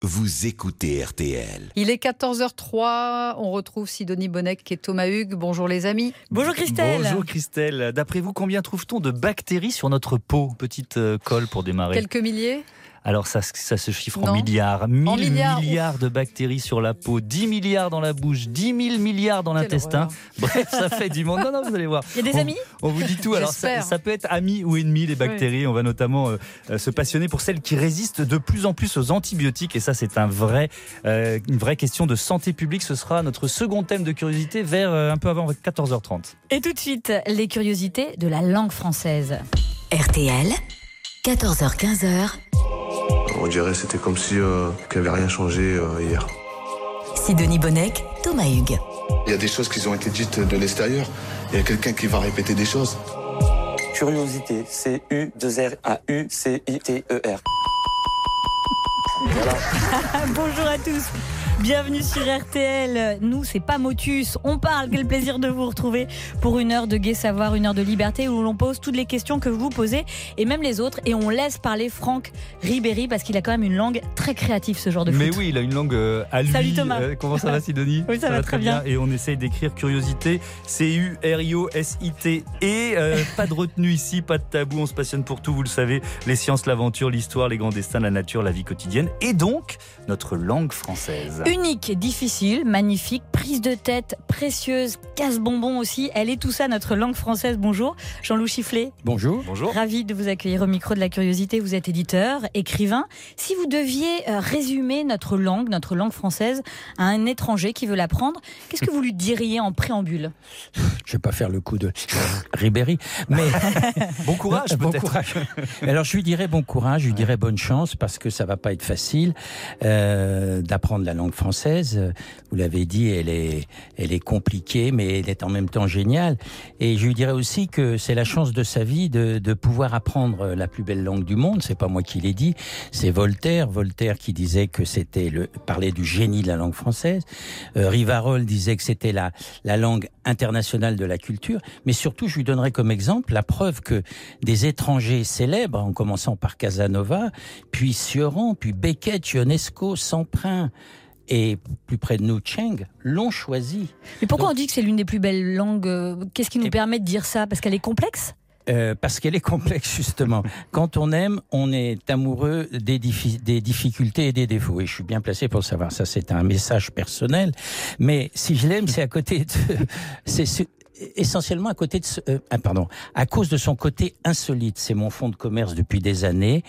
Vous écoutez RTL. Il est 14h03, on retrouve Sidonie Bonnec et Thomas Hugues. Bonjour les amis. Bonjour Christelle. Bonjour Christelle. D'après vous, combien trouve-t-on de bactéries sur notre peau ? Petite colle pour démarrer. Quelques milliers ? Alors ça se chiffre Non. en milliards. 1000 milliards. milliards de bactéries sur la peau, 10 milliards dans la bouche, 10 000 milliards dans Quelle l'intestin. horreur. Bref, ça fait du monde. Non, vous allez voir. Il y a des amis ? On vous dit tout. Alors J'espère. ça peut être amis ou ennemis, les bactéries. Oui. On va notamment se passionner pour celles qui résistent de plus en plus aux antibiotiques. Et ça, c'est une vraie question de santé publique. Ce sera notre second thème de curiosité vers un peu avant 14h30. Et tout de suite, les curiosités de la langue française. RTL, 14h-15h. On dirait que c'était comme si qu'il n'y avait rien changé hier. Sidonie Bonnec, Thomas Hugues. Il y a des choses qui ont été dites de l'extérieur. Il y a quelqu'un qui va répéter des choses. Curiosité, C-U-2-R-A-U-C-I-T-E-R. Voilà. Bonjour à tous. Bienvenue sur RTL. Nous, c'est pas Motus. On parle. Quel plaisir de vous retrouver pour une heure de gai savoir, une heure de liberté où l'on pose toutes les questions que vous posez et même les autres. Et on laisse parler Franck Ribéry parce qu'il a quand même une langue très créative, ce genre de foot. Mais oui, il a une langue à lui. Salut Thomas. Comment ça va Sidonie ? Oui, ça va très bien. Et on essaye d'écrire curiosité, C-U-R-I-O-S-I-T. Et pas de retenue ici, pas de tabou. On se passionne pour tout, vous le savez. Les sciences, l'aventure, l'histoire, les grands destins, la nature, la vie quotidienne. Et donc, notre langue française. Unique, difficile, magnifique, prise de tête, précieuse, casse-bonbon aussi. Elle est tout ça, notre langue française. Bonjour, Jean-Loup Chifflet. Bonjour. Bonjour. Ravi de vous accueillir au micro de la curiosité. Vous êtes éditeur, écrivain. Si vous deviez résumer notre langue française à un étranger qui veut l'apprendre, qu'est-ce que vous lui diriez en préambule ? Je vais pas faire le coup de Ribéry, mais bon courage bon peut-être. Courage. Alors je lui dirais bon courage, je lui dirais bonne chance parce que ça va pas être facile d'apprendre la langue française. Vous l'avez dit, elle est compliquée, mais elle est en même temps géniale. Et je lui dirais aussi que c'est la chance de sa vie de pouvoir apprendre la plus belle langue du monde. C'est pas moi qui l'ai dit, c'est Voltaire qui disait que c'était parlait du génie de la langue française. Rivarol disait que c'était la langue internationale de la culture. Mais surtout, je lui donnerais comme exemple la preuve que des étrangers célèbres, en commençant par Casanova, puis Sioran, puis Beckett, Ionesco, Samprin, et plus près de nous, Cheng, l'ont choisi. Mais pourquoi on dit que c'est l'une des plus belles langues ? Qu'est-ce qui nous permet de dire ça ? Parce qu'elle est complexe ? Parce qu'elle est complexe, justement. Quand on aime, on est amoureux des difficultés et des défauts. Et je suis bien placé pour le savoir. Ça, c'est un message personnel. Mais si je l'aime, c'est à côté de... essentiellement à cause de son côté insolite. C'est mon fonds de commerce depuis des années.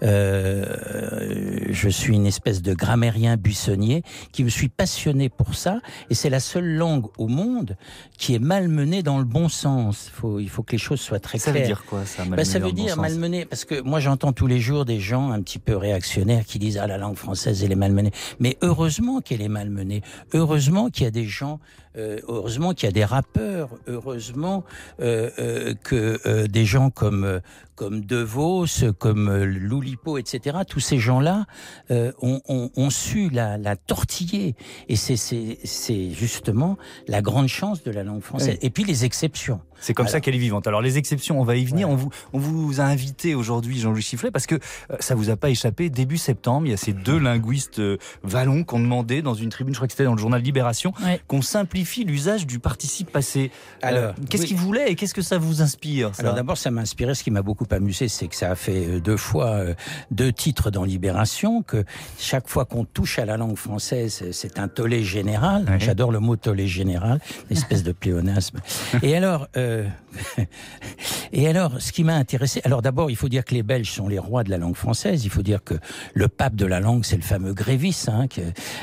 Je suis une espèce de grammairien buissonnier qui me suis passionné pour ça, et c'est la seule langue au monde qui est malmenée dans le bon sens. Il faut que les choses soient très claires. Ça veut dire quoi ça, malmenée Ça dans veut le bon dire sens. malmenée, parce que moi j'entends tous les jours des gens un petit peu réactionnaires qui disent la langue française elle est malmenée. Mais heureusement qu'elle est malmenée. Heureusement qu'il y a des gens, heureusement qu'il y a des rappeurs, heureusement que des gens comme De Vos, comme Loulipo, etc. Tous ces gens-là ont su la tortiller. Et c'est justement la grande chance de la langue française. Oui. Et puis les exceptions. C'est comme ça qu'elle est vivante. Alors les exceptions, on va y venir. Ouais. On vous a invité aujourd'hui, Jean-Louis Chifflet, parce que ça vous a pas échappé. Début septembre, il y a ces deux linguistes wallons qui ont demandé dans une tribune, je crois que c'était dans le journal Libération, qu'on simplifie l'usage du participe passé. Alors, qu'est-ce qu'ils voulaient et qu'est-ce que ça vous inspire ça ? Alors d'abord, ça m'a inspiré. Ce qui m'a beaucoup amusé, c'est que ça a fait 2 fois 2 titres dans Libération, que chaque fois qu'on touche à la langue française, c'est un tollé général. Ouais. J'adore le mot tollé général, une espèce de pléonasme. Et alors, ce qui m'a intéressé, alors d'abord, il faut dire que les Belges sont les rois de la langue française. Il faut dire que le pape de la langue, c'est le fameux Grévis, qui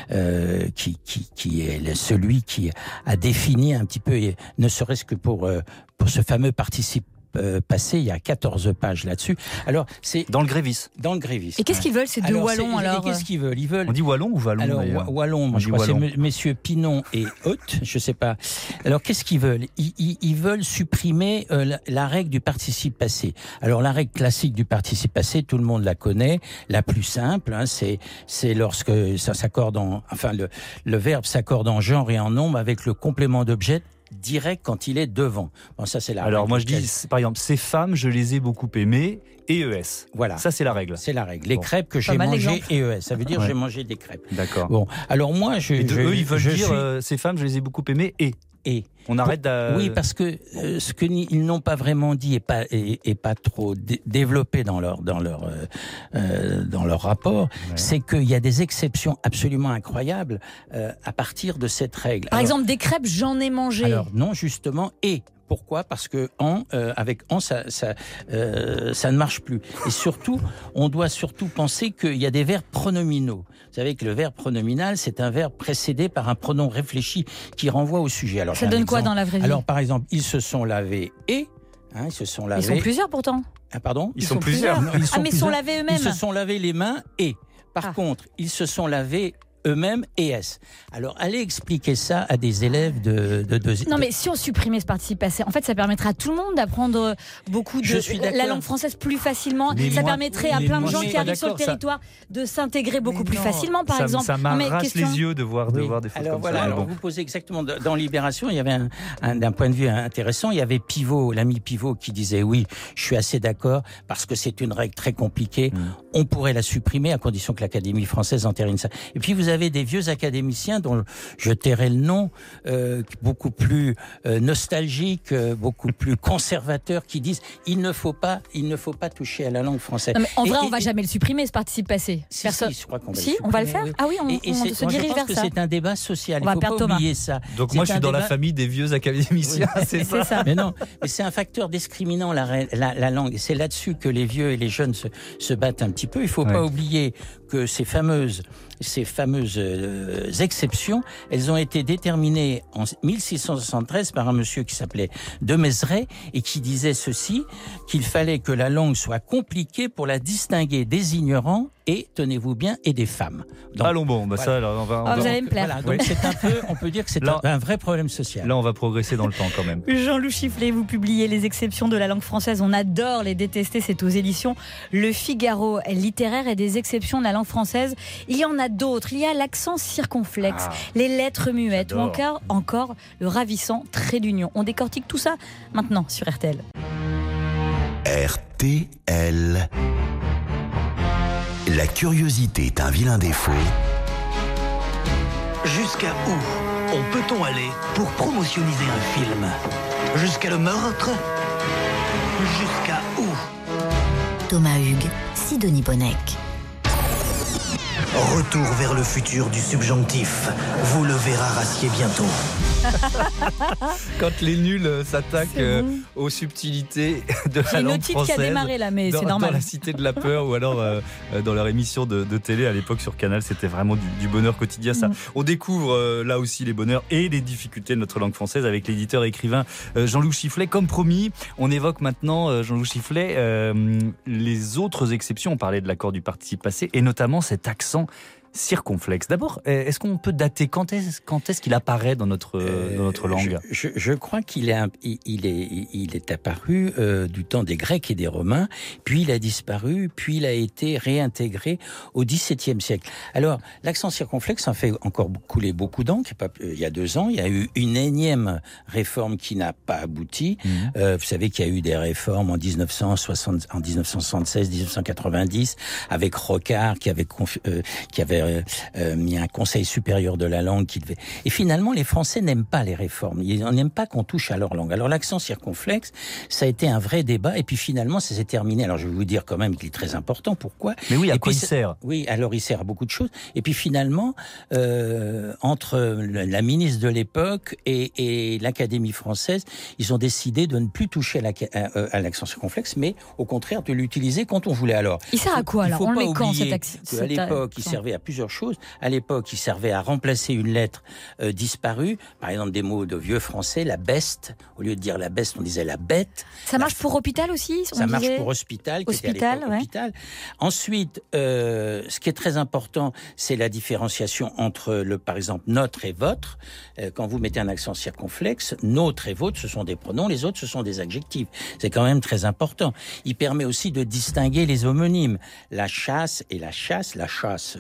est celui qui a défini un petit peu, ne serait-ce que pour ce fameux participe passé, il y a 14 pages là-dessus. Alors, c'est dans le Grévis. Dans le Grévis. Et qu'est-ce qu'ils veulent, ces deux Wallons, alors ? Et qu'est-ce qu'ils veulent ? Ils veulent... On dit Wallon ou Vallon ? Alors, Wallon, moi je crois que c'est messieurs Pinon et Haute, je sais pas. Alors, qu'est-ce qu'ils veulent ? Ils veulent supprimer la règle du participe passé. Alors, la règle classique du participe passé, tout le monde la connaît. La plus simple, c'est lorsque ça s'accorde le verbe s'accorde en genre et en nombre avec le complément d'objet direct quand il est devant. Bon, ça, c'est la Alors règle. moi je dis, par exemple, ces femmes, je les ai beaucoup aimées, EES. Voilà. Ça c'est la règle. C'est la règle. Les Bon. crêpes que j'ai mal mangées, l'exemple. EES. Ça veut dire Ouais. j'ai mangé des crêpes. D'accord. Bon, alors moi, eux, ils veulent dire, suis- ces femmes, je les ai beaucoup aimées et. On arrête Oui, parce que ce qu'ils n'ont pas vraiment dit et pas trop développé dans leur rapport, c'est qu'il y a des exceptions absolument incroyables à partir de cette règle. Par exemple, des crêpes, j'en ai mangé. Alors non, justement, et pourquoi ? Parce que avec ça ne marche plus. Et surtout, on doit surtout penser qu'il y a des verbes pronominaux. Vous savez que le verbe pronominal, c'est un verbe précédé par un pronom réfléchi qui renvoie au sujet. Alors, Ça donne quoi dans la vraie vie ? Alors, par exemple, ils se sont lavés et... ils se sont lavés... Ils sont plusieurs pourtant. Ah, pardon ? Ils sont plusieurs. Non, ils sont Mais ils sont plusieurs. lavés eux-mêmes. Ils se sont lavés les mains et... Par contre, ils se sont lavés eux-mêmes ES. Alors, allez expliquer ça à des élèves de Non, mais si on supprimait ce participe passé, en fait, ça permettrait à tout le monde d'apprendre beaucoup Je suis d'accord. la langue française plus facilement. Mais Ça moi- permettrait à mais plein de moi, gens je suis qui pas arrivent sur le d'accord, ça- territoire de s'intégrer beaucoup plus non, facilement, par ça, exemple. ça Non, mais m'arrache question- les yeux de voir des choses alors comme voilà, ça. alors Bon. vous posez exactement dans Libération, il y avait d'un point de vue intéressant, il y avait Pivot, l'ami Pivot, qui disait oui, je suis assez d'accord parce que c'est une règle très compliquée. On pourrait la supprimer à condition que l'Académie française entérine ça. Et puis vous avez des vieux académiciens dont je tairai le nom, beaucoup plus nostalgiques, beaucoup plus conservateurs, qui disent il ne faut pas toucher à la langue française. Non, mais en vrai, Et- on va et- jamais le supprimer, ce participe passé. Si, Personne. je crois qu'on va Si, le on va le supprimer, faire. Ah oui, on se moi, dirige je pense vers que ça. c'est un débat social. On va Il ne faut perdre pas Thomas. oublier ça. Donc C'est moi je suis un dans la débat- famille des vieux académiciens, c'est ça. C'est ça. Mais non, mais c'est un facteur discriminant la langue. Et c'est là-dessus que les vieux et les jeunes se battent un petit peu. Il ne faut pas oublier que ces fameuses exceptions, elles ont été déterminées en 1673 par un monsieur qui s'appelait de Maiseret et qui disait ceci, qu'il fallait que la langue soit compliquée pour la distinguer des ignorants et, tenez-vous bien, et des femmes. Donc, Allons bon, bah ça, alors, on va, Ah, vous allez me plaire. voilà, donc c'est un peu, on peut dire que c'est Là- un vrai problème social. là on va progresser dans le temps quand même. Jean-Loup Chifflet, vous publiez les exceptions de la langue française. On adore les détester. C'est aux éditions Le Figaro. Littéraire et des exceptions de la langue française. Il y en a d'autres. Il y a l'accent circonflexe, les lettres muettes ou encore le ravissant trait d'union. On décortique tout ça maintenant sur RTL. RTL. La curiosité est un vilain défaut. Jusqu'à où peut-on aller pour promotionnaliser un film ? Jusqu'à le meurtre ? Jusqu'à où ? Thomas Hugues, Sidonie Bonnec. Retour vers le futur du subjonctif. Vous le verrez racier bientôt. Quand les nuls s'attaquent C'est bon. aux subtilités de J'ai la une langue otite française. qui a démarré là, mais c'est Dans normal. la Cité de la Peur ou alors dans leur émission de télé à l'époque sur Canal, c'était vraiment du bonheur quotidien ça. On découvre là aussi les bonheurs et les difficultés de notre langue française avec l'éditeur et écrivain Jean-Loup Chifflet. Comme promis, on évoque maintenant, Jean-Loup Chifflet, les autres exceptions. On parlait de l'accord du participe passé et notamment cet accent circonflexe. D'abord, est-ce qu'on peut dater quand est-ce qu'il apparaît dans notre langue ? Je crois qu'il est apparu du temps des Grecs et des Romains, puis il a disparu, puis il a été réintégré au XVIIe siècle. Alors, l'accent circonflexe en fait encore couler beaucoup d'encre. Il y a 2 ans, il y a eu une énième réforme qui n'a pas abouti. Vous savez qu'il y a eu des réformes en 1976, 1990, avec Rocard qui avait mis un conseil supérieur de la langue qui devait... Et finalement, les Français n'aiment pas les réformes. Ils n'aiment pas qu'on touche à leur langue. Alors, l'accent circonflexe, ça a été un vrai débat. Et puis, finalement, ça s'est terminé. Alors, je vais vous dire quand même qu'il est très important. Pourquoi ? Mais oui, à Et quoi puis, il sert ? Oui, alors il sert à beaucoup de choses. Et puis, finalement, entre la ministre de l'époque et l'Académie française, ils ont décidé de ne plus toucher à l'accent circonflexe, mais au contraire, de l'utiliser quand on voulait. Alors, Il sert à quoi alors il faut On le pas met quand oublier cet qu'à l'époque, il servait à plusieurs choses. À l'époque, il servait à remplacer une lettre disparue. Par exemple, des mots de vieux français, la beste. Au lieu de dire la beste, on disait la bête. Ça marche pour hôpital aussi Ça marche pour hospital, qui était à l'époque hôpital. Ensuite, ce qui est très important, c'est la différenciation entre, par exemple, notre et votre. Quand vous mettez un accent circonflexe, notre et votre, ce sont des pronoms, les autres, ce sont des adjectifs. C'est quand même très important. Il permet aussi de distinguer les homonymes. La chasse et la chasse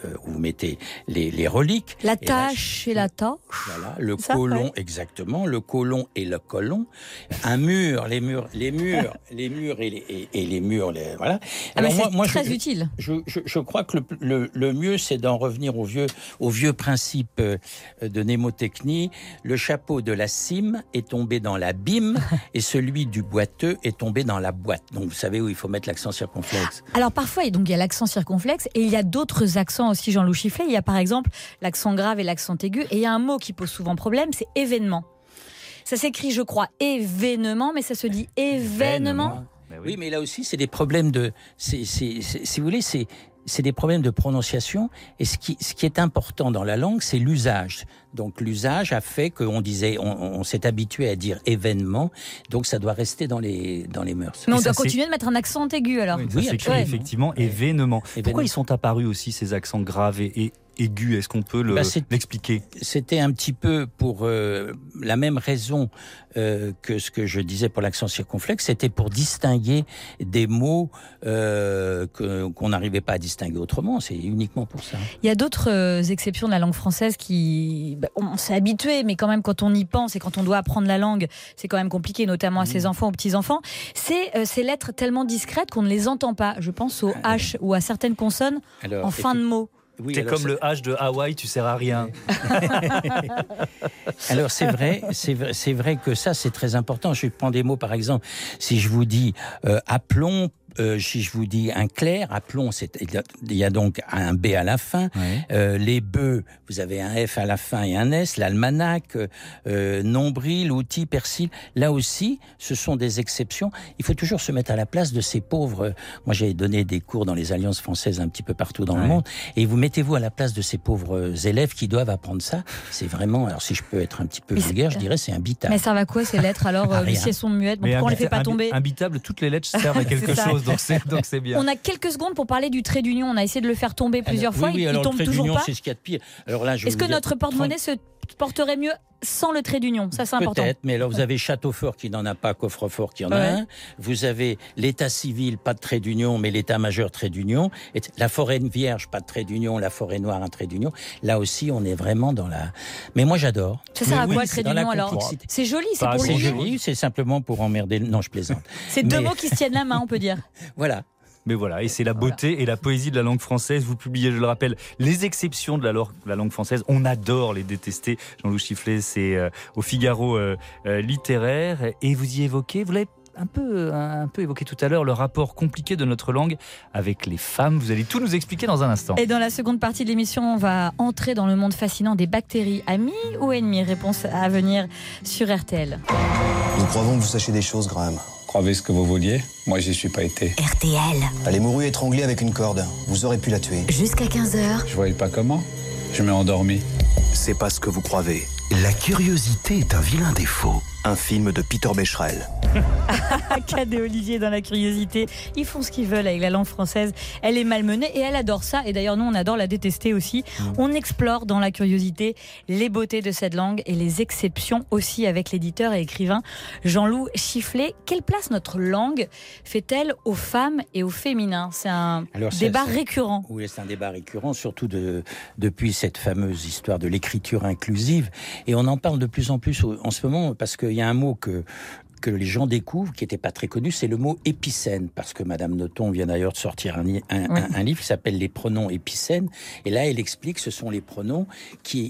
où vous mettez les reliques. La tâche et la tâche. Voilà, le côlon, exactement, le côlon et le colon. Un mur, les murs et les murs, voilà. Alors moi, très utile. Je crois que le mieux, c'est d'en revenir au vieux principe de mnémotechnie. Le chapeau de la cime est tombé dans l'abîme et celui du boiteux est tombé dans la boîte. Donc, vous savez où il faut mettre l'accent circonflexe. Alors, parfois, il y a l'accent circonflexe et il y a d'autres accents aussi, Jean-Loup Chifflet. Il y a par exemple l'accent grave et l'accent aigu. Et il y a un mot qui pose souvent problème, c'est événement. Ça s'écrit, je crois, événement, mais ça se dit événement. Oui, mais là aussi, c'est des problèmes si vous voulez, c'est des problèmes de prononciation. Et ce qui est important dans la langue, c'est l'usage. Donc l'usage a fait on s'est habitué à dire événement, donc ça doit rester dans les mœurs. Mais on doit continuer de mettre un accent aigu alors. Oui, ça s'écrit effectivement événement. Pourquoi ils sont apparus aussi ces accents graves et aigus? Est-ce qu'on peut l'expliquer? C'était un petit peu pour la même raison que ce que je disais pour l'accent circonflexe, c'était pour distinguer des mots qu'on n'arrivait pas à distinguer autrement. C'est uniquement pour ça. Il y a d'autres exceptions de la langue française on s'est habitué, mais quand même quand on y pense et quand on doit apprendre la langue, c'est quand même compliqué, notamment à ses enfants, aux petits-enfants. C'est ces lettres tellement discrètes qu'on ne les entend pas. Je pense au H ou à certaines consonnes en fin de mot. Oui, t'es comme le H de Hawaï, tu sers à rien. Alors c'est vrai que ça c'est très important. Je prends des mots par exemple. Si je vous dis aplomb, si je vous dis un clair, aplomb, il y a donc un B à la fin. Ouais. Les bœufs, vous avez un F à la fin et un S. L'almanach, nombril, outil, persil. Là aussi, ce sont des exceptions. Il faut toujours se mettre à la place de ces pauvres. Moi, j'ai donné des cours dans les alliances françaises un petit peu partout dans le monde. Et vous mettez-vous à la place de ces pauvres élèves qui doivent apprendre ça. C'est vraiment, alors si je peux être un petit peu vulgaire, je dirais c'est imbitable. Mais ça va quoi ces lettres alors? Si elles sont muettes, pourquoi on les fait pas tomber? Imbitable, toutes les lettres servent à quelque chose. Donc c'est bien. On a quelques secondes pour parler du trait d'union. On a essayé de le faire tomber plusieurs fois. Il tombe toujours pas. C'est ce qu'il y a de pire. Alors là, est-ce que notre porte-monnaie se porterait mieux sans le trait d'union? Ça, c'est important. Peut-être, mais alors vous avez Châteaufort qui n'en a pas, Coffrefort qui en a un. Vous avez l'état civil, pas de trait d'union, mais l'état majeur, trait d'union. Et la forêt vierge, pas de trait d'union. La forêt noire, un trait d'union. Là aussi, on est vraiment dans la... Mais moi, j'adore. Ça sert à quoi, le trait d'union, alors? C'est joli, c'est pour C'est joli, c'est simplement pour emmerder... Non, je plaisante. C'est deux mots qui se tiennent la main, on peut dire. Voilà. Mais voilà, et c'est la beauté et la poésie de la langue française. Vous publiez, je le rappelle, les exceptions de la langue française. On adore les détester. Jean-Loup Chifflet, c'est au Figaro littéraire. Et vous y évoquez, vous l'avez un peu évoqué tout à l'heure, le rapport compliqué de notre langue avec les femmes. Vous allez tout nous expliquer dans un instant. Et dans la seconde partie de l'émission, on va entrer dans le monde fascinant des bactéries. Amies ou ennemies? Réponse à venir sur RTL. Nous croyons que vous sachiez des choses, Graham. Croyez ce que vous vouliez, moi j'y suis pas été. RTL. Elle est mourue étranglée avec une corde. Vous aurez pu la tuer. Jusqu'à 15h. Je voyais pas comment. Je m'ai endormi. C'est pas ce que vous croyez. La curiosité est un vilain défaut. Un film de Peter Becherel. Cad et Olivier dans la curiosité. Ils font ce qu'ils veulent avec la langue française. Elle est malmenée et elle adore ça. Et d'ailleurs, nous, on adore la détester aussi. On explore dans la curiosité les beautés de cette langue et les exceptions aussi avec l'éditeur et écrivain Jean-Loup Chifflet. Quelle place notre langue fait-elle aux femmes et aux féminins? C'est un débat récurrent. Oui, c'est un débat récurrent, surtout depuis cette fameuse histoire de l'écriture inclusive. Et on en parle de plus en plus en ce moment parce qu'il y a un mot que les gens découvrent, qui n'était pas très connu, c'est le mot épicène, parce que Madame Nothomb vient d'ailleurs de sortir un livre qui s'appelle Les pronoms épicènes, et là elle explique que ce sont les pronoms qui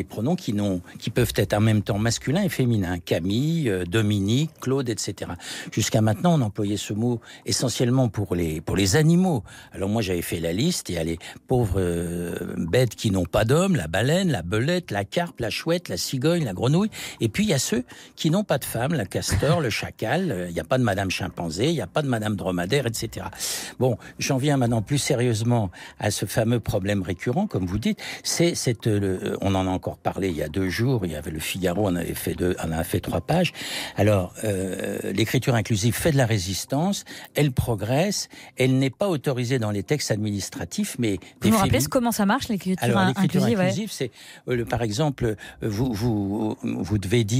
peuvent être en même temps masculins et féminins, Camille, Dominique, Claude, etc. Jusqu'à maintenant, on employait ce mot essentiellement pour les animaux. Alors moi j'avais fait la liste, et il y a les pauvres bêtes qui n'ont pas d'homme, la baleine, la belette, la carpe, la chouette, la cigogne, la grenouille, et puis il y a ceux qui n'ont pas de femme, la castor, le chacal, il n'y a pas de Madame chimpanzé, il n'y a pas de Madame dromadaire, etc. Bon, j'en viens maintenant plus sérieusement à ce fameux problème récurrent, comme vous dites, on en a encore parlé il y a 2 jours, il y avait le Figaro, on a fait 3 pages. Alors, l'écriture inclusive fait de la résistance, elle progresse, elle n'est pas autorisée dans les textes administratifs, mais... Vous me rappelez comment ça marche, l'écriture inclusive? C'est, par exemple, vous devez dire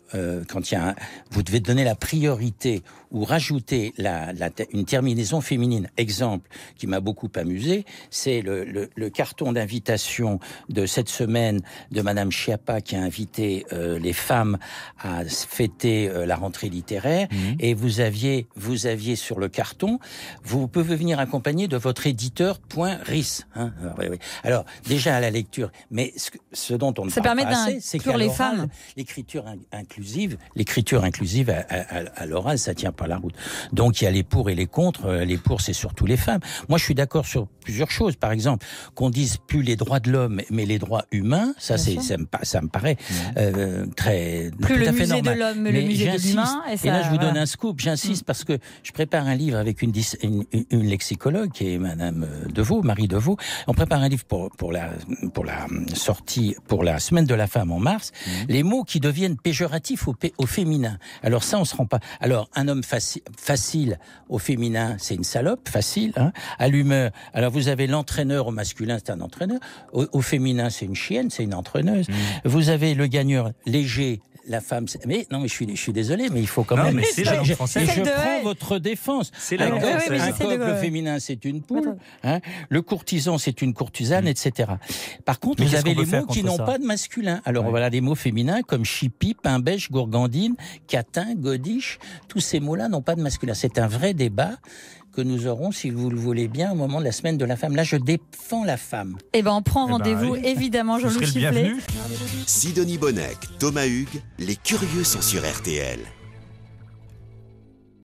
vous devez donner la priorité ou rajouter une terminaison féminine. Exemple qui m'a beaucoup amusé, c'est le carton d'invitation de cette semaine de Madame Schiappa qui a invité les femmes à fêter la rentrée littéraire. Et vous aviez sur le carton, vous pouvez venir accompagné de votre éditeur.ris. Hein. Alors déjà à la lecture, mais ce dont on ne parle pas assez, c'est qu'à les femmes. L'écriture inclusive à l'oral, ça tient pas la route. Donc il y a les pour et les contre. Les pour, c'est surtout les femmes. Moi, je suis d'accord sur plusieurs choses. Par exemple, qu'on dise plus les droits de l'homme, mais les droits humains. Ça me paraît très plus tout le à fait musée normal. de l'homme, mais le musée de l'humain. Et là, je vous donne un scoop. J'insiste parce que je prépare un livre avec une lexicologue qui est Madame Deveau, Marie Deveau. On prépare un livre pour la sortie, pour la semaine de la femme en mars. Les mots qui deviennent péjoratifs au féminin. Alors ça, on se rend pas. Alors un homme facile au féminin, c'est une salope, facile, hein. À l'humeur, alors vous avez l'entraîneur au masculin, c'est un entraîneur. Au féminin, c'est une chienne, c'est une entraîneuse. Vous avez le gagneur léger. La femme, mais non, mais je suis désolé, mais il faut quand même. Mais c'est la langue française. Je prends votre défense. C'est la langue française. Un coq, le féminin, c'est une poule. Hein, le courtisan, c'est une courtisane, etc. Par contre, vous avez les mots qui n'ont pas de masculin. Alors voilà des mots féminins comme chipi, pain bêche, gourgandine, catin, godiche. Tous ces mots-là n'ont pas de masculin. C'est un vrai débat que nous aurons, si vous le voulez bien, au moment de la semaine de la femme. Là, je défends la femme. Eh ben, on prend rendez-vous, évidemment, Jean-Louis Chifflet. Sidonie Bonnec, Thomas Hugues, les curieux sont sur RTL.